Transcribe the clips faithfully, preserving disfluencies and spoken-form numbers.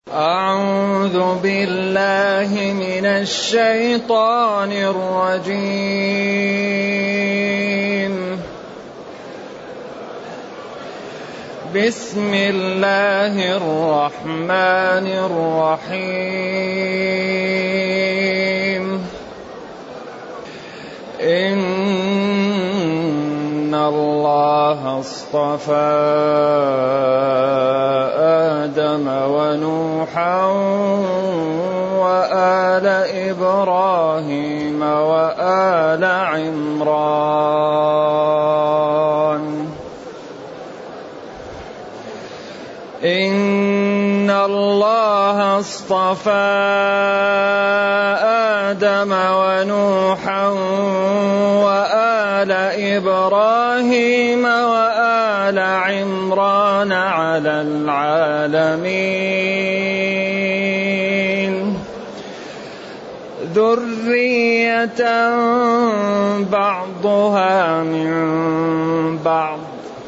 أعوذ بالله من الشيطان الرجيم. بسم الله الرحمن الرحيم. إن الله اصطفى آدم ونوحا وآل إبراهيم وآل عمران إن الله اصطفى آدم ونوحا وآل إبراهيم وآل عمران على العالمين ذرية بعضها من بعض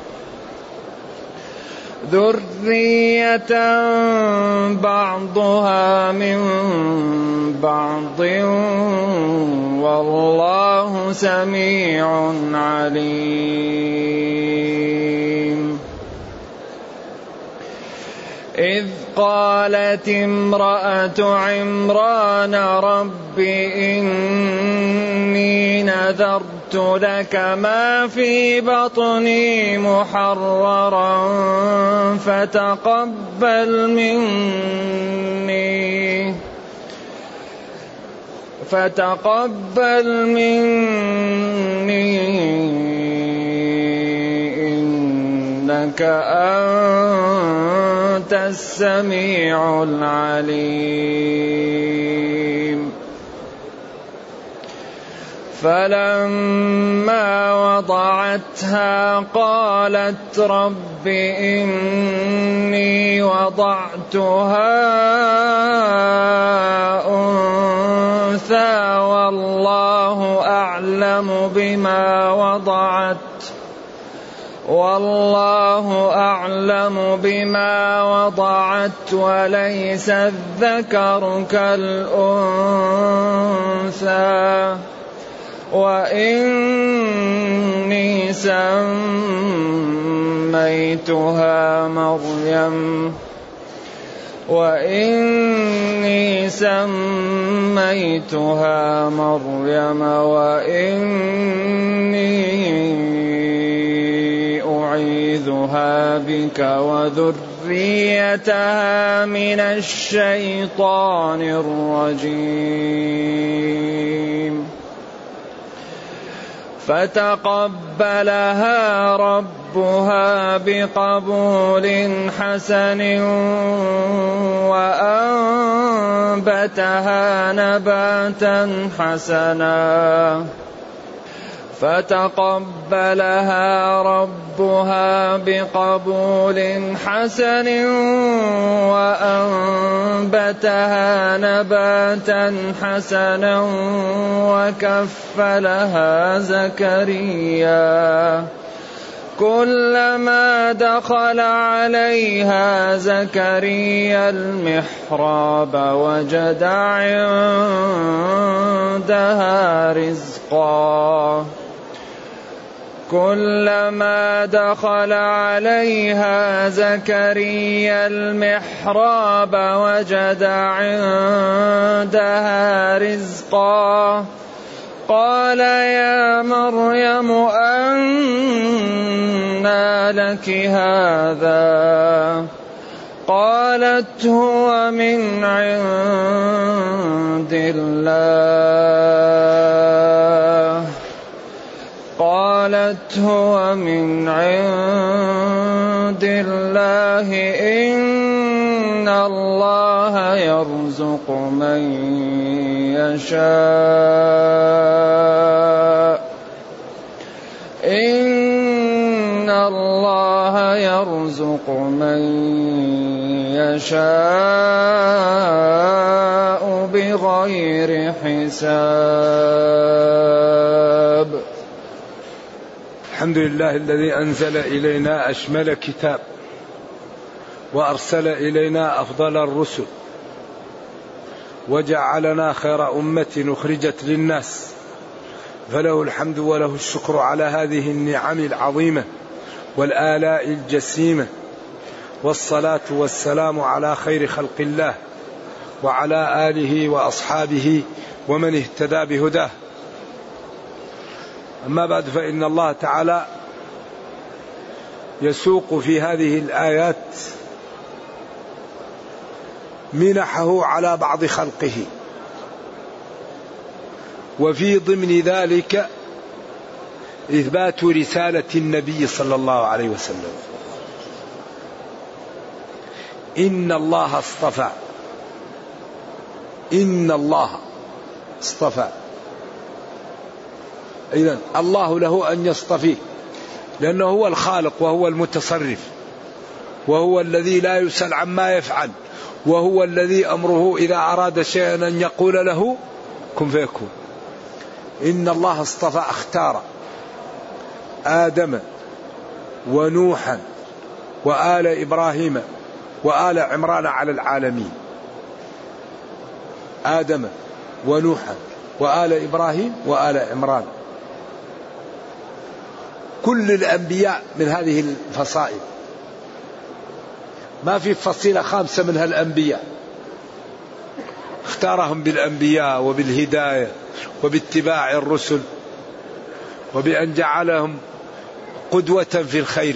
ذرية بعضها من بعض والله سميع عليم. إذ قالت امرأة عمران رب إني نذرت لك ما في بطني محررا فتقبل مني فتقبل مني إنك أنت السميع العليم. فلما وضعتها قالت رب إني وضعتها أنثى والله أعلم بما وضعت والله أعلم بما وضعت وليس الذكر كالأنثى وإني سميتها مريم وإني سميتها مريم وإني أعيذها بك وذريتها من الشيطان الرجيم. فتقبلها ربها بقبول حسن وأنبتها نباتا حسنا فتقبلها ربها بقبول حسن وأنبتها نباتا حسنا وكفلها زكريا كلما دخل عليها زكريا المحراب وجد عندها رزقا كلما دخل عليها زكريا المحراب وجد عندها رزقا قال يا مريم أنى لك هذا قالت هو من عند الله قالت هو من عند الله إن الله يرزق من يشاء إن الله يرزق من يشاء بغير حساب. الحمد لله الذي أنزل إلينا أشمل كتاب وأرسل إلينا أفضل الرسل وجعلنا خير أمة أخرجت للناس، فله الحمد وله الشكر على هذه النعم العظيمة والآلاء الجسيمة، والصلاة والسلام على خير خلق الله وعلى آله وأصحابه ومن اهتدى بهداه. أما بعد، فإن الله تعالى يسوق في هذه الآيات منحه على بعض خلقه، وفي ضمن ذلك إثبات رسالة النبي صلى الله عليه وسلم. إن الله اصطفى، إن الله اصطفى، إذن الله له أن يصطفيه، لأنه هو الخالق وهو المتصرف، وهو الذي لا يسأل عما يفعل، وهو الذي أمره إذا أراد شيئا أن يقول له كن فيكون. إن الله اصطفى، اختار آدم ونوحا وآل إبراهيم وآل عمران على العالمين. آدم ونوحا وآل إبراهيم وآل عمران، كل الأنبياء من هذه الفصائل، ما في فصيلة خامسة منها الأنبياء، اختارهم بالأنبياء وبالهداية وباتباع الرسل وبأن جعلهم قدوة في الخير.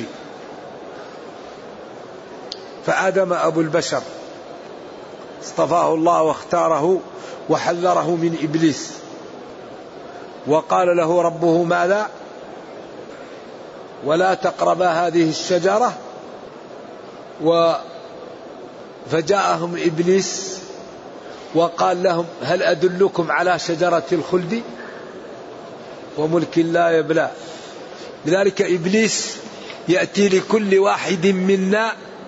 فآدم أبو البشر اصطفاه الله واختاره وحذره من إبليس، وقال له ربه ماذا؟ ولا تقربا هذه الشجرة. و فجاءهم إبليس وقال لهم هل أدلكم على شجرة الخلد وملك لا يبلى. لذلك إبليس يأتي لكل واحد منا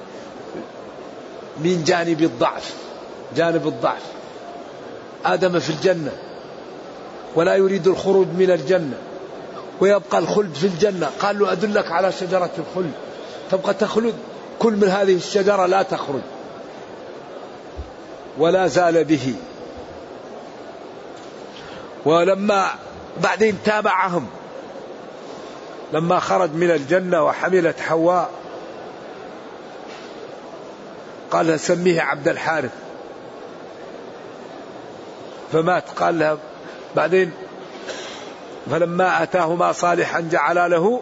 من جانب الضعف، جانب الضعف. آدم في الجنة ولا يريد الخروج من الجنة ويبقى الخلد في الجنة، قال له أدلك على شجرة الخلد، تبقى تخلد، كل من هذه الشجرة لا تخرج، ولا زال به. ولما بعدين تابعهم لما خرج من الجنة وحملت حواء، قال سميه عبد الحارث، فمات. قال لها بعدين فلما أتاهما صالحا جعل له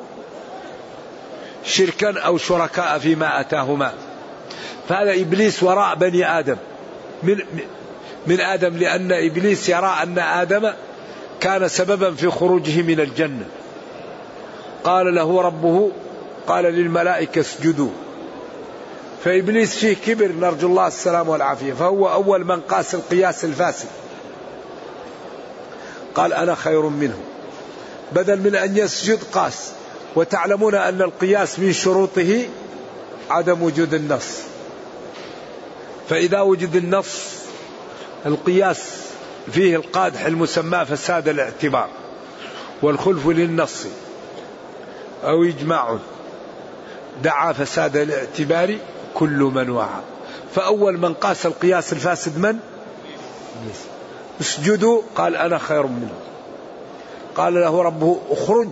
شركا أو شركاء فيما أتاهما. فهذا إبليس وراء بني آدم من, من آدم، لأن إبليس يرى أن آدم كان سببا في خروجه من الجنة. قال له ربه، قال للملائكة اسجدوا. فإبليس فيه كبر، نرجو الله السلام والعافية، فهو أول من قاس القياس الفاسد، قال أنا خير منه، بدل من أن يسجد قاس. وتعلمون أن القياس من شروطه عدم وجود النص، فإذا وجد النص القياس فيه القادح المسمى فساد الاعتبار، والخلف للنص أو إجماع دعا فساد الاعتبار كل من وعى. فأول من قاس القياس الفاسد من؟ اسجدوا، قال أنا خير منه. قال له ربه اخرج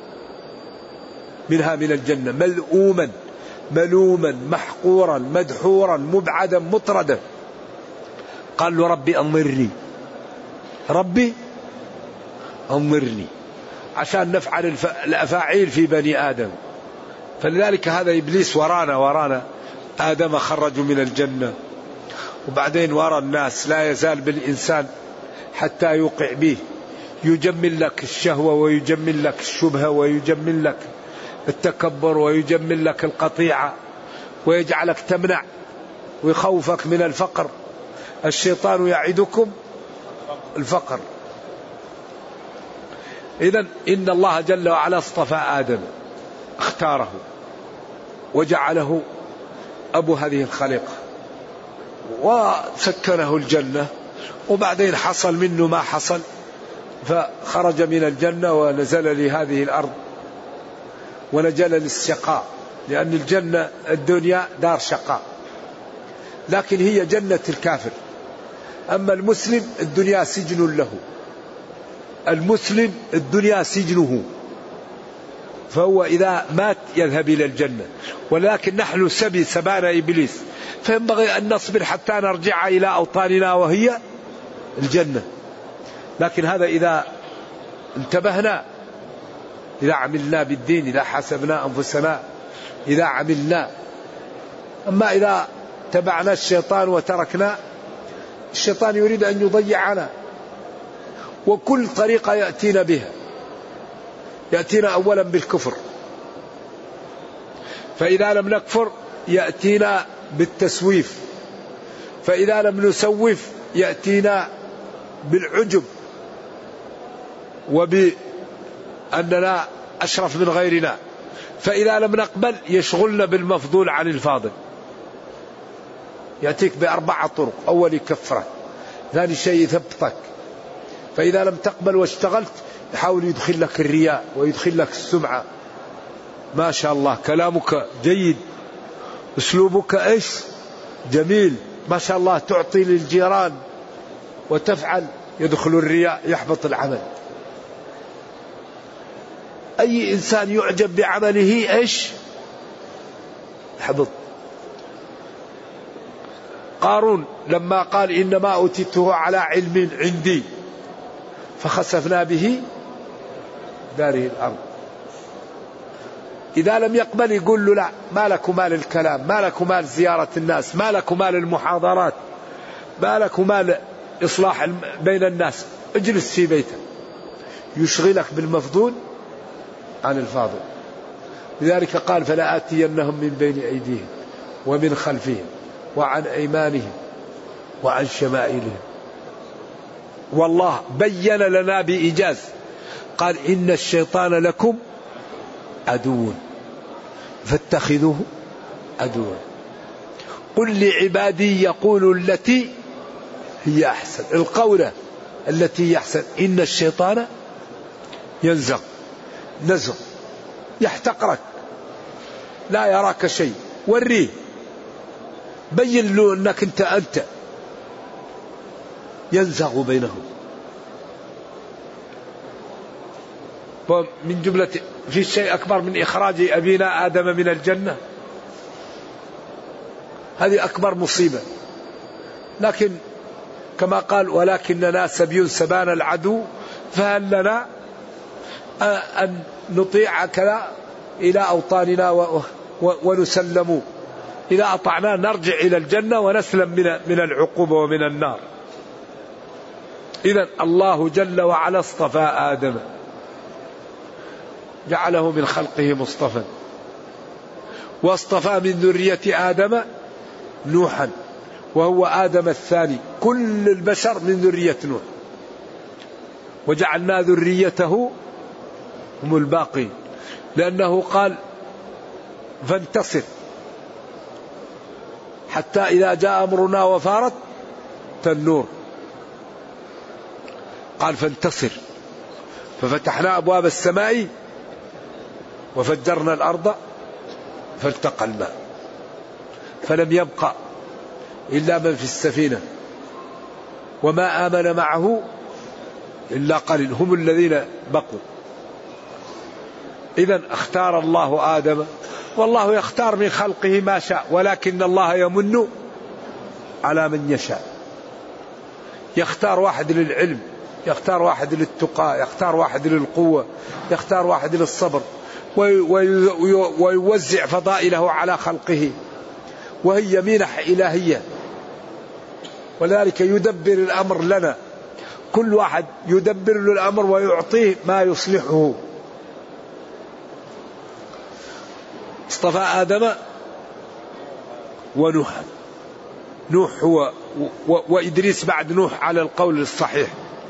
منها من الجنة ملؤوما ملوما محقورا مدحورا مبعدا مطردا. قال له ربي أنظرني، ربي أنظرني، عشان نفعل الأفاعيل في بني آدم. فلذلك هذا إبليس ورانا ورانا آدم خرجوا من الجنة، وبعدين ورا الناس، لا يزال بالإنسان حتى يوقع به، يجمل لك الشهوة ويجمل لك الشبهة ويجمل لك التكبر ويجمل لك القطيعة ويجعلك تمنع ويخوفك من الفقر. الشيطان يعدكم الفقر. إذن إن الله جل وعلا اصطفى آدم، اختاره وجعله أبو هذه الخليقة وسكنه الجنة، وبعدين حصل منه ما حصل، فخرج من الجنة ونزل لهذه الأرض ونجل للشقاء، لأن الجنة الدنيا دار شقاء، لكن هي جنة الكافر. أما المسلم الدنيا سجن له، المسلم الدنيا سجنه، فهو إذا مات يذهب إلى الجنة. ولكن نحن سبي سبانا إبليس، فينبغي أن نصبر حتى نرجع إلى أوطاننا وهي الجنة. لكن هذا إذا انتبهنا، إذا عملنا بالدين، إذا حاسبنا أنفسنا، إذا عملنا. أما إذا تبعنا الشيطان وتركنا، الشيطان يريد أن يضيعنا، وكل طريقة يأتينا بها. يأتينا أولا بالكفر، فإذا لم نكفر يأتينا بالتسويف، فإذا لم نسوف يأتينا بالعجب وبأننا أشرف من غيرنا، فإذا لم نقبل يشغلنا بالمفضول عن الفاضل. يأتيك بأربعة طرق: أول يكفرك، ثاني شيء يثبتك، فإذا لم تقبل واشتغلت يحاول يدخل لك الرياء ويدخل لك السمعة. ما شاء الله كلامك جيد، أسلوبك إيش جميل، ما شاء الله تعطي للجيران وتفعل، يدخل الرياء يحبط العمل. أي إنسان يعجب بعمله إيش يحبط. قارون لما قال إنما أوتيته على علم عندي فخسفنا به داره الأرض، إذا لم يقبل يقول له لا، ما لك مال الكلام، ما لك مال زيارة الناس، ما لك مال المحاضرات، ما لك مال إصلاح بين الناس، اجلس في بيتك. يشغلك بالمفضول عن الفاضل. لذلك قال فلآتينهم من بين أيديهم ومن خلفهم وعن أيمانهم وعن شمائلهم. والله بين لنا بإيجاز، قال إن الشيطان لكم عدو فاتخذوه عدوا. قل لعبادي يقولوا التي هي أحسن، القولة التي هي أحسن. إن الشيطان ينزغ نزغ، يحتقرك، لا يراك شيء، وريه، بين له أنك أنت أنت ينزغ بينهم. ومن جملة في شيء أكبر من إخراج أبينا آدم من الجنة؟ هذه أكبر مصيبة. لكن كما قال ولكننا سبي سبان العدو، فهل لنا أن نطيعك إلى أوطاننا ونسلم؟ إذا أطعنا نرجع إلى الجنة ونسلم من العقوبة ومن النار. إذن الله جل وعلا اصطفى آدم، جعله من خلقه مصطفى، واصطفى من ذرية آدم نوحا، وهو آدم الثاني. كل البشر من ذرية نوح، وجعلنا ذريته هم الباقين، لأنه قال فانتصر حتى إذا جاء أمرنا وفارت النور، قال فانتصر، ففتحنا أبواب السماء وفجرنا الأرض فالتقى الماء، فلم يبقى إلا من في السفينة، وما آمن معه إلا قليل، هم الذين بقوا. إذن اختار الله آدم، والله يختار من خلقه ما شاء، ولكن الله يمن على من يشاء. يختار واحد للعلم، يختار واحد للتقى، يختار واحد للقوة، يختار واحد للصبر، ويوزع فضائله على خلقه، وهي منح إلهية. ولذلك يدبر الأمر لنا، كل واحد يدبر له الأمر ويعطيه ما يصلحه. اصطفى آدم ونوحا، نوح هو وإدريس بعد نوح على القول الصحيح،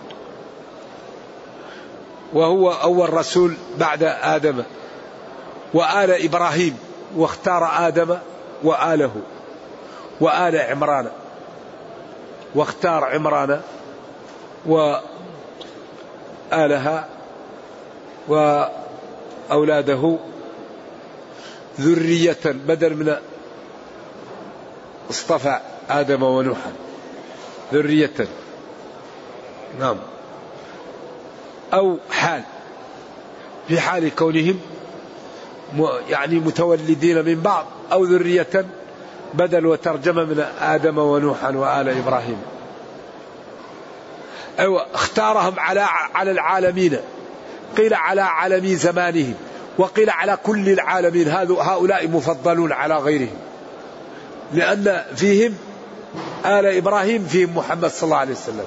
وهو أول رسول بعد آدم، وآل إبراهيم، واختار آدم وآله، وآل عمران، واختار عمران وآلها وأولاده ذرية، بدل من اصطفى آدم ونوحا ذرية. نعم. أو حال، في حال كونهم يعني متولدين من بعض، أو ذرية بدل وترجمة من آدم ونوحا وآل إبراهيم. أو اختارهم على على العالمين، قيل على عالمي زمانهم، وقيل على كل العالمين. هؤلاء مفضلون على غيرهم، لأن فيهم آل إبراهيم، فيهم محمد صلى الله عليه وسلم،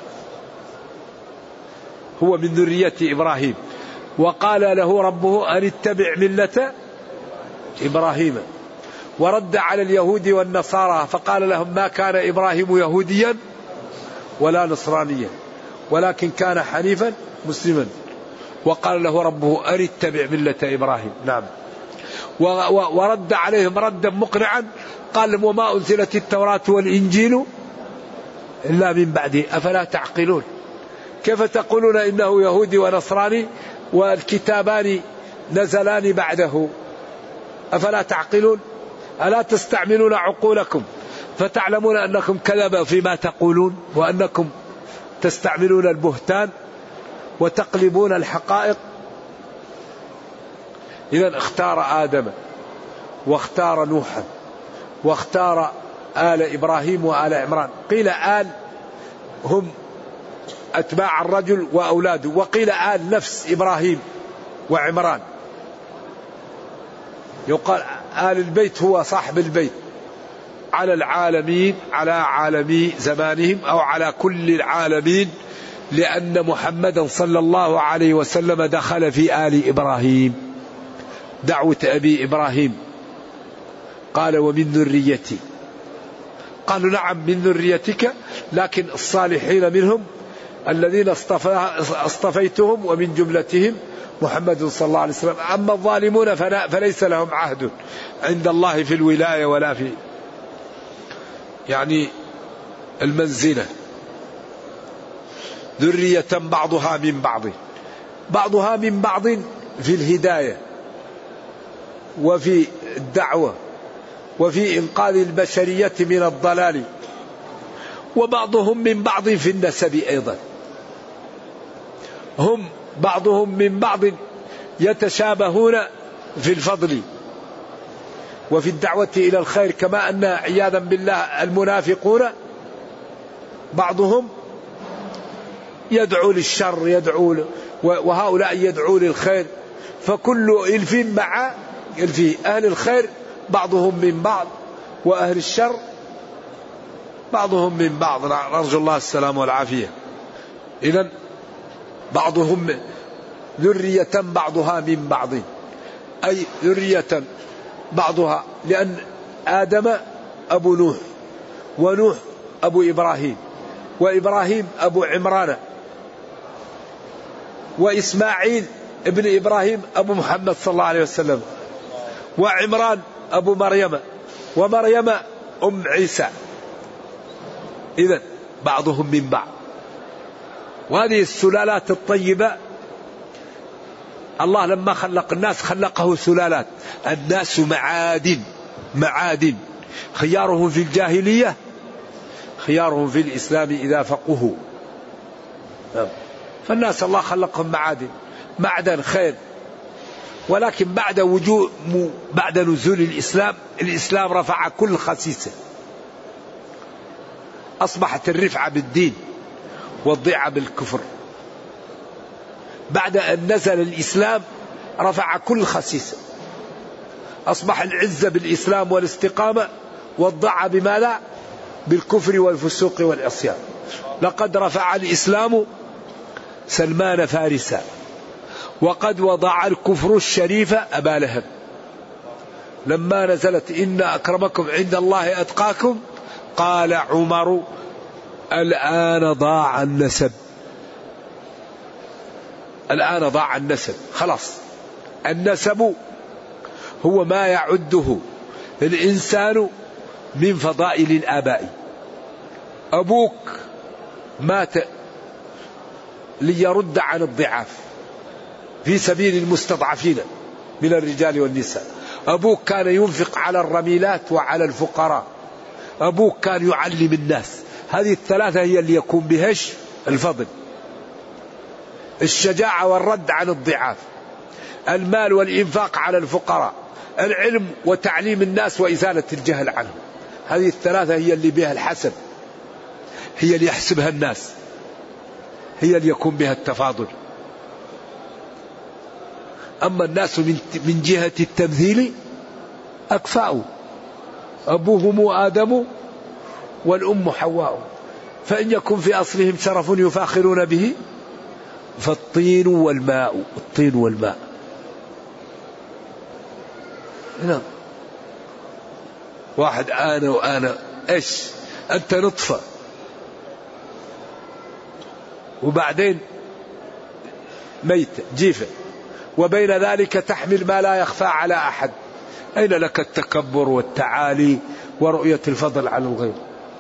هو من ذرية إبراهيم. وقال له ربه أن اتبع ملة إبراهيم. ورد على اليهود والنصارى فقال لهم ما كان إبراهيم يهوديا ولا نصرانيا ولكن كان حنيفا مسلما. وقال له ربه أن اتبع ملة إبراهيم. نعم. ورد عليهم ردا مقنعا، قال لهم وما أنزلت التوراة والإنجيل إلا من بعده أفلا تعقلون. كيف تقولون إنه يهودي ونصراني والكتابان نزلان بعده؟ أفلا تعقلون؟ ألا تستعملون عقولكم فتعلمون أنكم كذب فيما تقولون، وأنكم تستعملون البهتان وتقلبون الحقائق. إذن اختار آدم واختار نوحا واختار آل إبراهيم وآل عمران. قيل آل هم أتباع الرجل وأولاده، وقيل آل نفس إبراهيم وعمران. يقال آل البيت هو صاحب البيت على العالمين، على عالمي زمانهم أو على كل العالمين، لأن محمدا صلى الله عليه وسلم دخل في آل إبراهيم. دعوة أبي إبراهيم قال ومن ذريتي، قالوا نعم من ذريتك، لكن الصالحين منهم الذين اصطفيتهم ومن جملتهم محمد صلى الله عليه وسلم. أما الظالمون فليس لهم عهد عند الله في الولاية ولا في يعني المنزلة. ذرية بعضها من بعض، بعضها من بعض في الهداية وفي الدعوة وفي إنقاذ البشرية من الضلال، وبعضهم من بعض في النسب أيضا. هم بعضهم من بعض يتشابهون في الفضل وفي الدعوة إلى الخير، كما أن عياذا بالله المنافقون بعضهم يدعو للشر يدعو وهؤلاء يدعو للخير، فكل إلف مع إلف. أهل الخير بعضهم من بعض، وأهل الشر بعضهم من بعض. نرجو الله السلام والعافية. إذن بعضهم ذرية بعضها من بعض، أي ذرية بعضها، لأن آدم أبو نوح، ونوح أبو إبراهيم، وإبراهيم أبو عمران، وإسماعيل ابن إبراهيم أبو محمد صلى الله عليه وسلم، وعمران أبو مريم، ومريم أم عيسى. إذن بعضهم من بعض. وهذه السلالات الطيبة الله لما خلق الناس خلقه سلالات. الناس معادن معادن، خيارهم في الجاهلية خيارهم في الإسلام إذا فقهوا. فالناس الله خلقهم معادن، معدن خير، ولكن بعد وجود بعد نزول الإسلام، الإسلام رفع كل خسيسة، أصبحت الرفعة بالدين والضيعة بالكفر. بعد أن نزل الإسلام رفع كل خسيسة، أصبح العزة بالإسلام والاستقامة، والضيعة بماذا؟ بالكفر والفسوق والعصيان. لقد رفع الإسلام سلمان فارسا، وقد وضع الكفر الشريف أبا لهب. لما نزلت إن أكرمكم عند الله أتقاكم، قال عمر الآن ضاع النسب، الآن ضاع النسب، خلاص. النسب هو ما يعده الإنسان من فضائل الآباء. أبوك مات ليرد عن الضعاف في سبيل المستضعفين من الرجال والنساء. أبوك كان ينفق على الرميلات وعلى الفقراء. أبوك كان يعلم الناس. هذه الثلاثة هي اللي يكون بهش الفضل: الشجاعة والرد عن الضعاف، المال والإنفاق على الفقراء، العلم وتعليم الناس وإزالة الجهل عنهم. هذه الثلاثة هي اللي بها الحسن، هي اللي يحسبها الناس، هي اللي يكون بها التفاضل. أما الناس من جهة التمثيل أكفاء، أبوهم آدم والأم حواء، فإن يكن في أصلهم شرف يفاخرون به فالطين والماء. الطين والماء هنا واحد أنا وأنا إيش؟ أنت نطفة وبعدين ميت جيفة، وبين ذلك تحمل ما لا يخفى على أحد. أين لك التكبر والتعالي ورؤية الفضل على الغير؟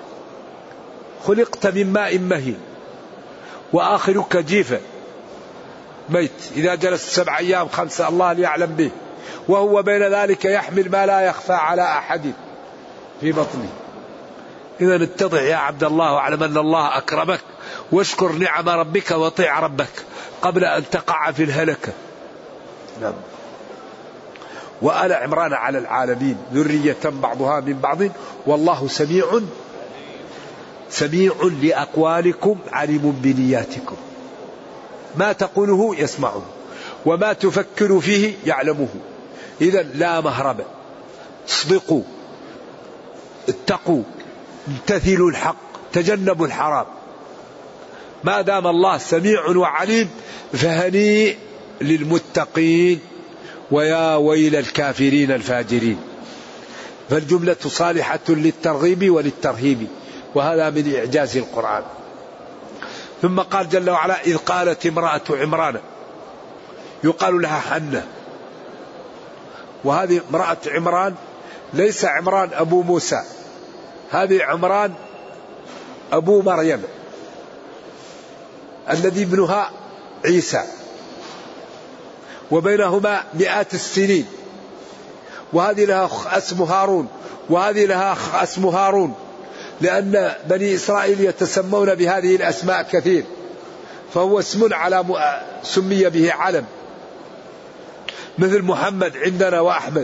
خلقت من ماء مهين وآخرك جيفة ميت، إذا جلس سبع أيام خمسة الله ليعلم به، وهو بين ذلك يحمل ما لا يخفى على أحد في بطنه. إذا اتضح يا عبد الله واعلم أن الله أكرمك، واشكر نعم ربك وطيع ربك قبل أن تقع في الهلكة. نعم. وآل عمران على العالمين ذرية بعضها من بعض والله سميع سميع لأقوالكم عليم بنياتكم. ما تقوله يسمعه وما تفكر فيه يعلمه. إذا لا مهرب، اصدقوا، اتقوا، امتثلوا الحق، تجنبوا الحرام. ما دام الله سميع وعليم فهنيء للمتقين ويا ويل الكافرين الفاجرين. فالجملة صالحة للترغيب وللترهيب، وهذا من إعجاز القرآن. ثم قال جل وعلا: إذ قالت امرأة عمران، يقال لها حنة، وهذه امرأة عمران ليس عمران أبو موسى، هذه عمران أبو مريم الذي ابنها عيسى، وبينهما مئات السنين. وهذه لها أخ اسمه هارون، وهذه لها أخ اسمه هارون، لأن بني إسرائيل يتسمون بهذه الأسماء كثير، فهو اسم على م... سمي به علم، مثل محمد عندنا وأحمد.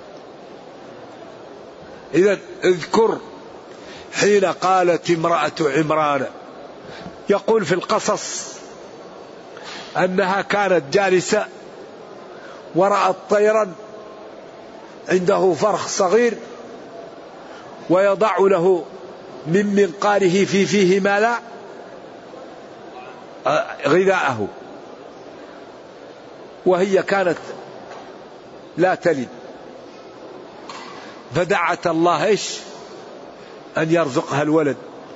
إذا اذكر حين قالت امرأة عمران، يقول في القصص أنها كانت جالسة ورأت طيرا عنده فرخ صغير ويضع له من منقاره في فيه ما لا غذاءه، وهي كانت لا تلد، فدعت الله ايش؟ أن يرزقها الولد،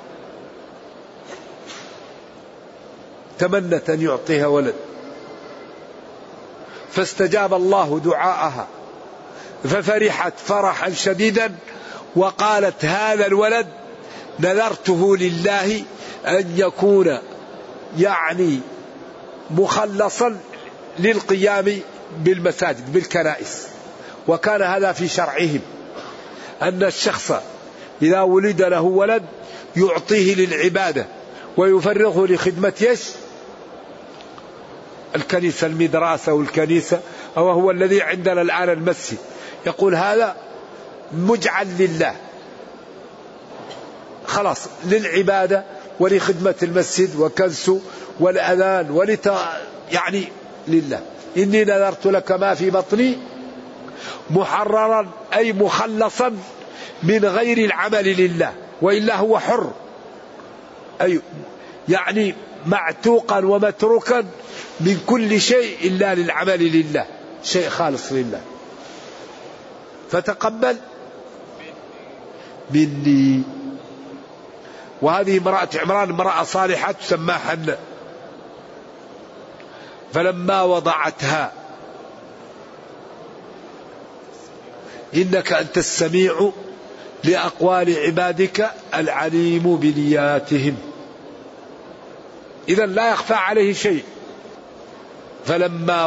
تمنت أن يعطيها ولد، فاستجاب الله دعاءها ففرحت فرحا شديدا وقالت: هذا الولد نذرته لله أن يكون يعني مخلصا للقيام بالمساجد بالكنائس. وكان هذا في شرعهم، أن الشخص إذا ولد له ولد يعطيه للعبادة ويفرغه لخدمة يش الكنيسة، المدرسة والكنيسة، أو هو الذي عندنا الآن المسجد، يقول هذا مجعل لله خلاص للعبادة ولخدمة المسجد وكنسه والأذان ولت يعني لله. إني نذرت لك ما في بطني محررا أي مخلصا من غير العمل لله، وإلا هو حر، أي يعني معتوقا ومتروكا من كل شيء إلا للعمل لله، شيء خالص لله. فتقبل مني. وهذه امرأة عمران امرأة صالحة تسمى حنة. فلما وضعتها إنك أنت السميع لأقوال عبادك العليم بنياتهم. إذن لا يخفى عليه شيء. فلما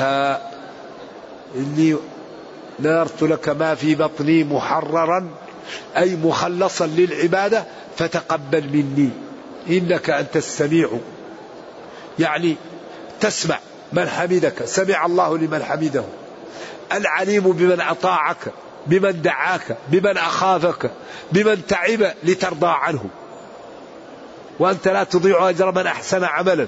وضعتها إني نذرت لك ما في بطني محررا أي مخلصا للعبادة فتقبل مني إنك أنت السميع، يعني تسمع من حمدك، سمع الله لمن حمده، العليم بمن أطاعك، بمن دعاك، بمن أخافك، بمن تعب لترضى عنه، وأنت لا تضيع أجر من أحسن عملا،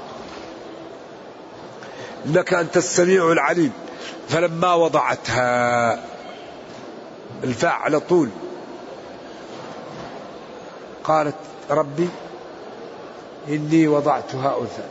إنك أنت السميع العليم. فلما وضعتها، الفاء على طول، قالت ربي إني وضعتها أنثى.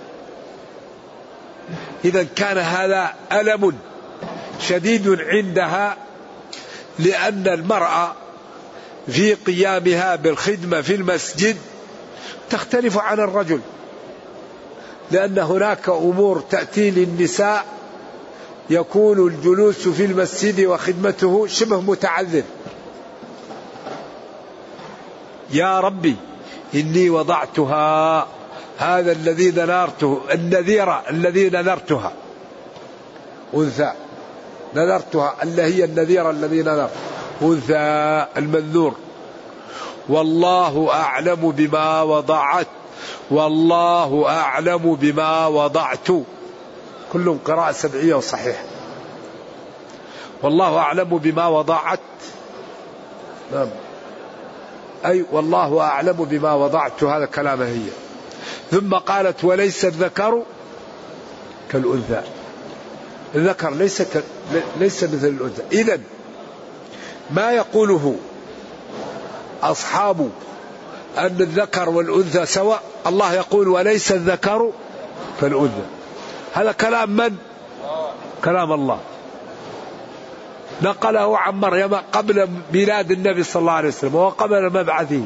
إذا كان هذا ألم شديد عندها، لأن المرأة في قيامها بالخدمة في المسجد تختلف عن الرجل، لأن هناك أمور تأتي للنساء يكون الجلوس في المسجد وخدمته شبه متعذر. يا ربي إني وضعتها، هذا الذي نذرته، النذيرة الذي نذرتها أنثى، نذرتها اللي هي النذيرة الذي نذر أنثى المنذور. والله أعلم بما وضعت، والله أعلم بما وضعت، كلهم قراءة سبعية وصحيح. والله أعلم بما وضعت، نعم، أي والله أعلم بما وضعت، هذا كلامه هي. ثم قالت وليس الذكر كالأنثى، الذكر ليس ك... ليس مثل الأنثى. إذن ما يقوله أصحاب أن الذكر والأنثى سواء، الله يقول وليس الذكر كالأنثى، هذا كلام من؟ كلام الله، نقله عن مريم قبل ميلاد النبي صلى الله عليه وسلم وقبل مبعثه.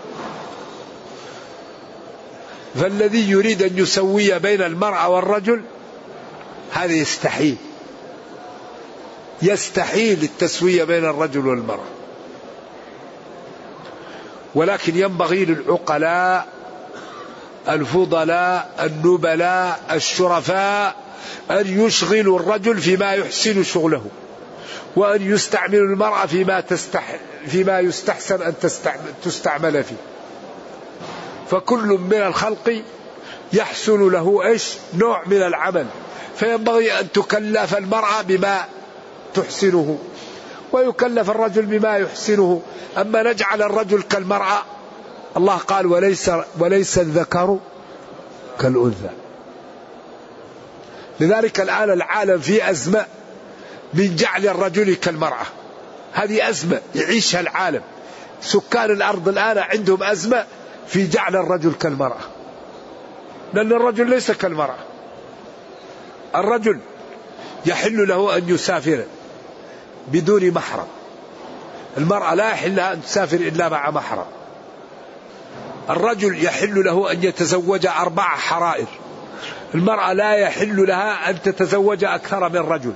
فالذي يريد أن يسوي بين المرأة والرجل هذا يستحيل، يستحيل التسوية بين الرجل والمرأة. ولكن ينبغي للعقلاء الفضلاء النبلاء الشرفاء أن يشغلوا الرجل فيما يحسن شغله، وأن يستعملوا المرأة فيما, تستح... فيما يستحسن أن تستعمل فيه. فكل من الخلق يحسن له إيش؟ نوع من العمل، فينبغي أن تكلف المرأة بما تحسنه ويكلف الرجل بما يحسنه. أما نجعل الرجل كالمرأة، الله قال وليس, وليس الذكر كالأنثى. لذلك الآن العالم في أزمة من جعل الرجل كالمرأة، هذه أزمة يعيشها العالم. سكان الأرض الآن عندهم أزمة في جعل الرجل كالمرأة، لأن الرجل ليس كالمرأة. الرجل يحل له أن يسافر بدون محرم، المرأة لا يحل لها أن تسافر إلا مع محرم. الرجل يحل له أن يتزوج أربع حرائر، المرأة لا يحل لها أن تتزوج أكثر من رجل،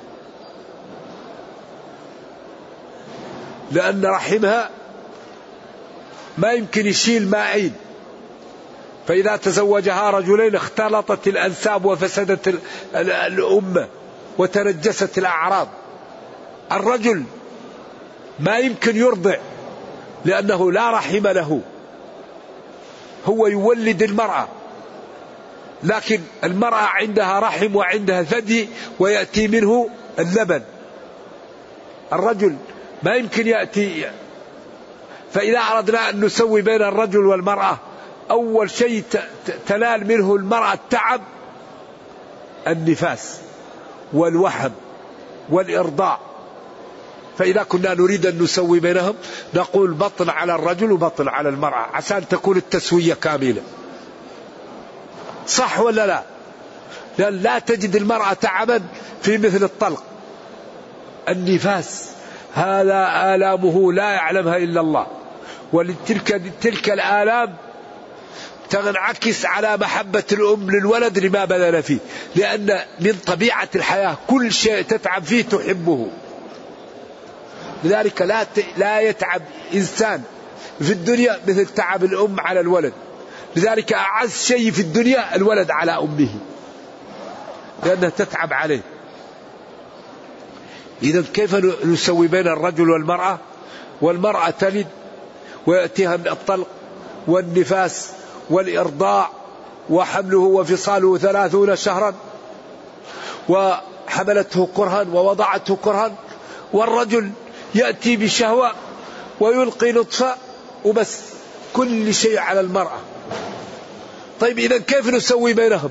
لأن رحمها ما يمكن يشيل ماءين، فإذا تزوجها رجلين اختلطت الأنساب وفسدت الأمة وتنجست الأعراض. الرجل ما يمكن يرضع لأنه لا رحم له، هو يولد المرأة، لكن المرأة عندها رحم وعندها ثدي ويأتي منه اللبن. الرجل ما يمكن يأتي. فإذا أردنا أن نسوي بين الرجل والمرأة، أول شيء تنال منه المرأة التعب، النفاس والوحم والإرضاع. فإذا كنا نريد أن نسوي بينهم نقول بطن على الرجل وبطن على المرأة عشان تكون التسوية كاملة. صح ولا لا؟ لأن لا تجد المرأة تعبا في مثل الطلق. النفاس هذا آلامه لا يعلمها إلا الله، ولتلك تلك الآلام تنعكس على محبة الأم للولد لما بذل فيه، لأن من طبيعة الحياة كل شيء تتعب فيه تحبه. لذلك لا لا يتعب إنسان في الدنيا مثل تعب الأم على الولد. لذلك أعز شيء في الدنيا الولد على أمه، لأنها تتعب عليه. إذا كيف نسوي بين الرجل والمرأة؟ والمرأة تلد ويأتيها الطلق والنفاس والإرضاع وحمله وفصاله ثلاثون شهرا وحملته كرها ووضعته كرها، والرجل يأتي بشهوة ويلقي نطفة وبس، كل شيء على المرأة. طيب إذا كيف نسوي بينهم؟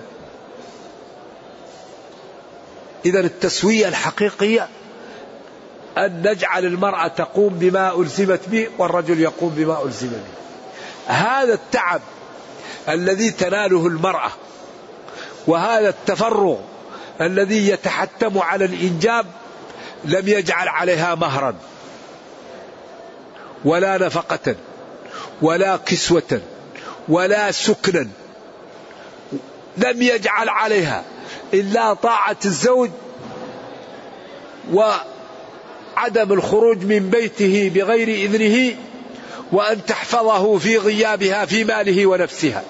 إذا التسوية الحقيقية أن نجعل المرأة تقوم بما ألزمت به والرجل يقوم بما ألزم به. هذا التعب الذي تناله المرأة وهذا التفرغ الذي يتحتم على الإنجاب لم يجعل عليها مهرا ولا نفقة ولا كسوة ولا سكنا، لم يجعل عليها إلا طاعة الزوج وعدم الخروج من بيته بغير إذنه وأن تحفظه في غيابها في ماله ونفسها.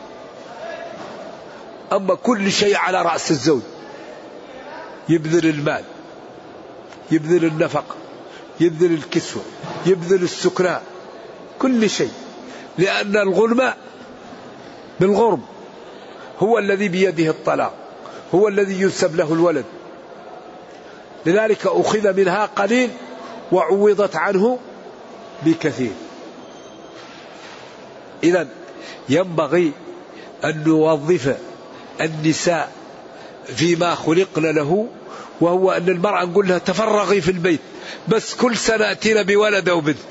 أما كل شيء على رأس الزوج، يبذل المال، يبذل النفقة، يبذل الكسوة، يبذل السكناء، كل شيء، لأن الغلم بالغرم هو الذي بيده الطلاق، هو الذي ينسب له الولد، لذلك أخذ منها قليل وعوضت عنه بكثير. إذن ينبغي أن نوظف النساء فيما خلقن له، وهو أن المرأة نقول لها تفرغي في البيت، بس كل سنة أتينا بولد أو بنت،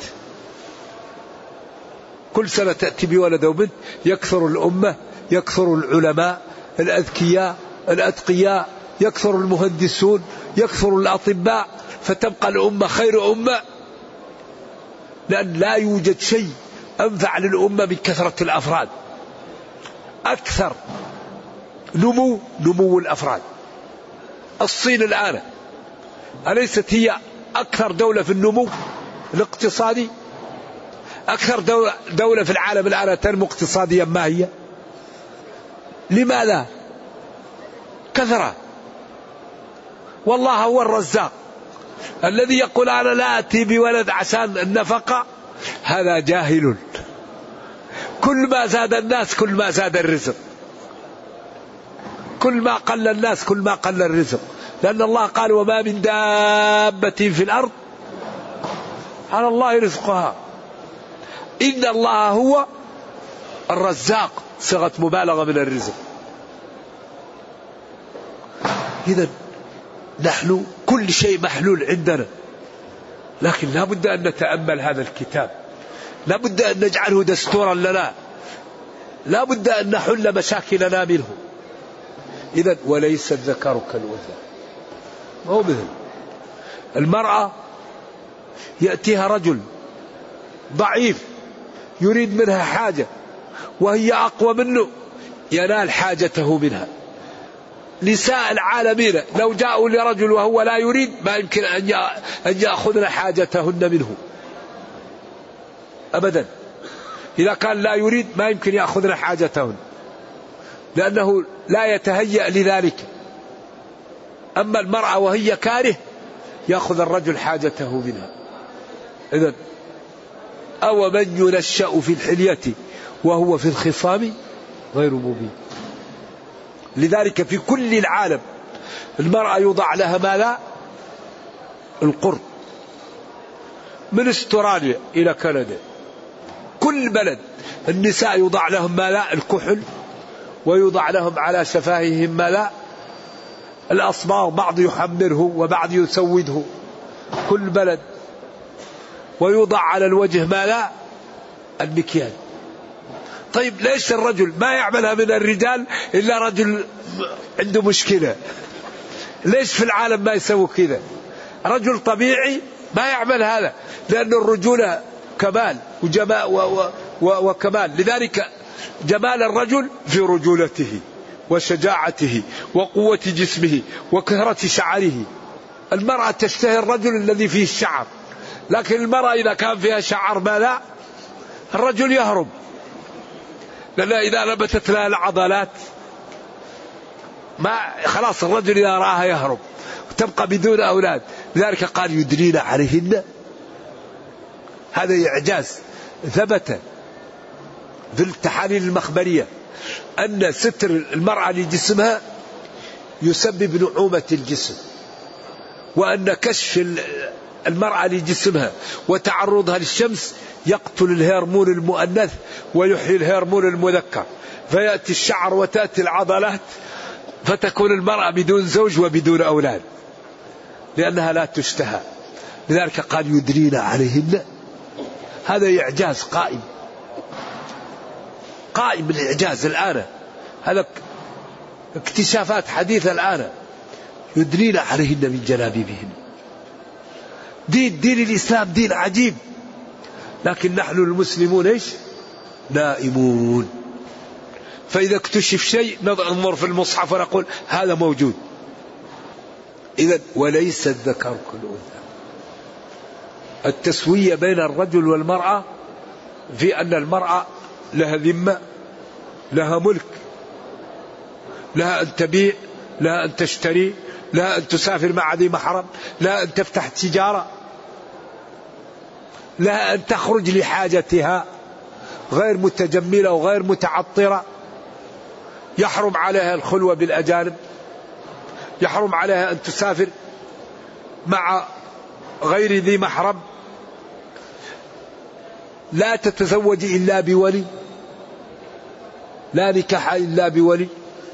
كل سنة تأتي بولد أو بنت، يكثر الأمة، يكثر العلماء الأذكياء الأتقياء، يكثر المهندسون، يكثر الأطباء، فتبقى الأمة خير أمة، لأن لا يوجد شيء أنفع للأمة من كثرة الأفراد. أكثر نمو نمو الأفراد. الصين الآن أليست هي أكثر دولة في النمو الاقتصادي؟ أكثر دولة, دولة في العالم الآن تنمو اقتصاديا ما هي؟ لماذا؟ كثرة. والله هو الرزاق الذي يقول أنا لا أتي بولد عشان النفقة، هذا جاهل. كل ما زاد الناس كل ما زاد الرزق، كل ما قل الناس كل ما قل الرزق، لأن الله قال وما من دابة في الأرض على الله رزقها، إن الله هو الرزاق، صيغة مبالغة من الرزق. إذن نحن كل شيء محلول عندنا، لكن لا بد أن نتأمل هذا الكتاب، لا بد أن نجعله دستورا لنا، لا بد أن نحل مشاكلنا منه. إذن وليس الذكر كالأنثى، ما هو مثل المرأة يأتيها رجل ضعيف يريد منها حاجة وهي أقوى منه ينال حاجته منها. نساء العالمين لو جاءوا لرجل وهو لا يريد ما يمكن أن يأخذن حاجتهن منه أبدا. إذا كان لا يريد ما يمكن يأخذن حاجتهن، لأنه لا يتهيأ لذلك. أما المرأة وهي كاره يأخذ الرجل حاجته منها. إذن أو من ينشأ في الحلية وهو في الخصام غير مبين. لذلك في كل العالم المرأة يوضع لها ماذا؟ القرد، من استراليا إلى كندا، كل بلد النساء يوضع لهم ماذا؟ الكحل، ويوضع لهم على شفاههم ماذا؟ الأصباغ، بعض يحمره وبعض يسوده، كل بلد. ويوضع على الوجه ماذا؟ المكياج. طيب ليش الرجل ما يعملها من الرجال إلا رجل عنده مشكلة؟ ليش في العالم ما يسوي كذا؟ رجل طبيعي ما يعمل هذا، لأن الرجولة كمال وجمال وكمال. لذلك جمال الرجل في رجولته وشجاعته وقوة جسمه وكثرة شعره. المرأة تشتهي الرجل الذي فيه الشعر، لكن المرأة إذا كان فيها شعر ماذا؟ الرجل يهرب، لأن إذا نبتت لها العضلات ما خلاص الرجل إذا رآها يهرب وتبقى بدون أولاد. لذلك قال يدنين عليهن هذا إعجاز. ثبت في التحاليل المخبرية أن ستر المرأة لجسمها يسبب نعومة الجسم، وأن كشف المرأة لجسمها وتعرضها للشمس يقتل الهرمون المؤنث ويحيي الهرمون المذكر، فيأتي الشعر وتأتي العضلات، فتكون المرأة بدون زوج وبدون أولاد لأنها لا تشتهى. لذلك قال يدرين عليهن. هذا إعجاز قائم قائم الإعجاز الآن، هذا اكتشافات حديثة الآن. يدرين عليهن من جلابيبهن. دين دين الإسلام دين عجيب، لكن نحن المسلمون إيش؟ نائمون. فإذا اكتشف شيء ننظر في المصحف ونقول هذا موجود. إذن وليس الذكر كالأنثى. التسوية بين الرجل والمرأة في أن المرأة لها ذمة، لها ملك، لها أن تبيع، لها أن تشتري، لها أن تسافر مع ذي محرم، لها أن تفتح تجارة، لها أن تخرج لحاجتها غير متجملة وغير متعطرة. يحرم عليها الخلوة بالأجانب، يحرم عليها أن تسافر مع غير ذي محرم، لا تتزوج إلا بولي، لا نكاح إلا بولي.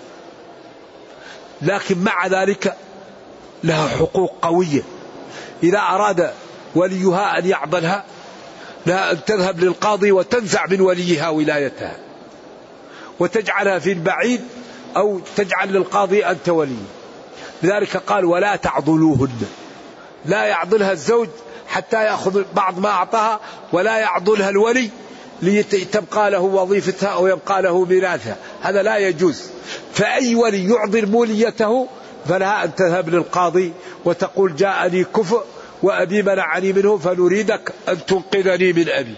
لكن مع ذلك لها حقوق قوية. إذا أراد وليها أن يعضلها لها أن تذهب للقاضي وتنزع من وليها ولايتها وتجعلها في البعيد أو تجعل للقاضي أنت ولي. لذلك قال ولا تعضلوهن. لا يعضلها الزوج حتى يأخذ بعض ما أعطاها، ولا يعضلها الولي لتبقى له وظيفتها أو يبقى له ميراثها، هذا لا يجوز. فأي ولي يعضل موليته فلها أن تذهب للقاضي وتقول جاءني كفء وأبي منعني منه فنريدك أن تنقذني من أبي.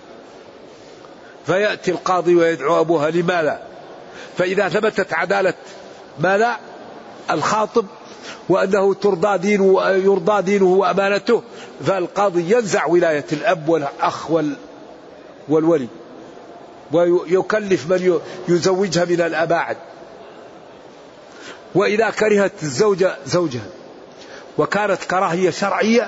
فيأتي القاضي ويدعو أبوها. لماذا؟ فإذا ثبتت عدالة ماذا؟ الخاطب، وأنه ترضى دينه ويرضى دينه وأمانته، فالقاضي ينزع ولاية الأب والأخ والولي ويكلف من يزوجها من الأباعد. وإذا كرهت الزوجة زوجها وكانت كراهية شرعية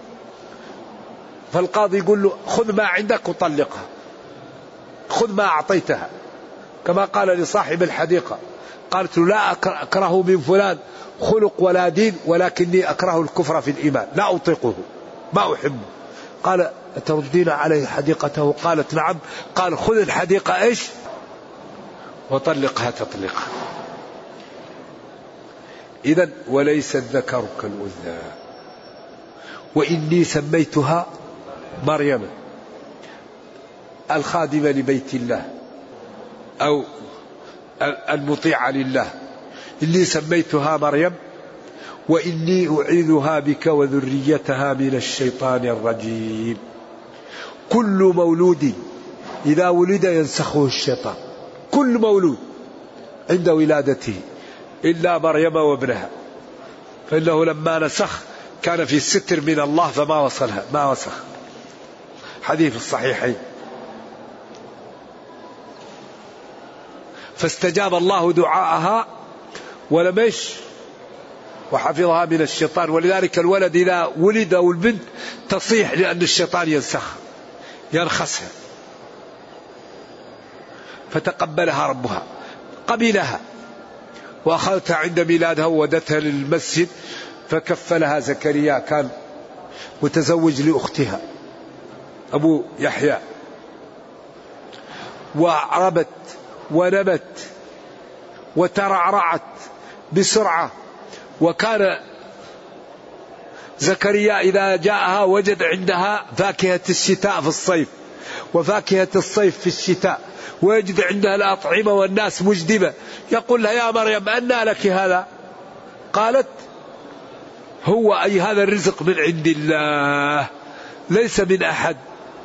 فالقاضي يقول له خذ ما عندك وطلقها، خذ ما أعطيتها، كما قال لصاحب الحديقة قالت له لا أكره من فلان خلق ولا دين ولكني أكره الكفر في الإيمان، لا أطيقه ما أحبه. قال أتردين عليه حديقته؟ قالت نعم. قال خذ الحديقة إيش وطلقها تطلقها. إذن وليس الذكر كالأنثى. وإني سميتها مريم الخادمة لبيت الله أو المطيعة لله. إني سميتها مريم وإني أعيذها بك وذريتها من الشيطان الرجيم. كل مولود إذا ولد ينسخه الشيطان، كل مولود عند ولادته إلا مريم وابنها، فإنه لما نسخ كان في الستر من الله فما وصلها ما وسخ. حديث الصحيحين. فاستجاب الله دعاءها ولمش وحفظها من الشيطان. ولذلك الولد إذا ولد أو البنت تصيح لأن الشيطان ينسخ يرخصها، فتقبلها ربها قبلها وأخذتها عند ميلادها وودتها للمسجد، فكفلها زكريا كان متزوج لأختها أبو يحيى، وعربت ونمت وترعرعت بسرعة. وكان زكريا إذا جاءها وجد عندها فاكهة الشتاء في الصيف وفاكهة الصيف في الشتاء، ويجد عندها الأطعمة والناس مجدبة. يقول لها يا مريم أنى لك هذا؟ قالت هو أي هذا الرزق من عند الله ليس من أحد،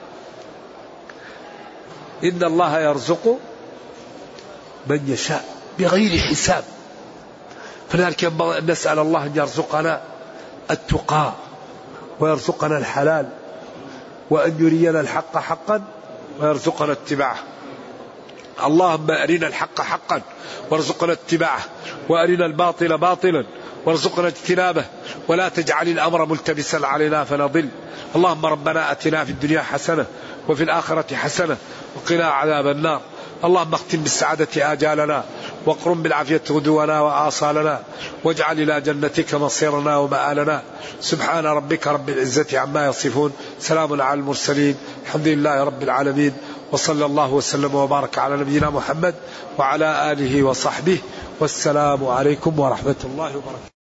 إن الله يرزق من يشاء بغير حساب. فلذلك ينبغي أن نسأل الله أن يرزقنا التقى ويرزقنا الحلال وأن يرينا الحق حقا ويرزقنا اتباعه. اللهم أرنا الحق حقا وارزقنا اتباعه، وأرنا الباطل باطلا وارزقنا اجتنابه، ولا تجعل الأمر ملتبسا علينا فنضل. اللهم ربنا أتنا في الدنيا حسنة وفي الآخرة حسنة وقنا عذاب النار. اللهم اختم بالسعادة آجالنا واقرم بالعافية غدونا وآصالنا، واجعل إلى جنتك مصيرنا ومآلنا. سبحان ربك رب العزة عما يصفون، سلام على المرسلين، الحمد لله رب العالمين، وصلى الله وسلم وبارك على نبينا محمد وعلى آله وصحبه، والسلام عليكم ورحمة الله وبركاته.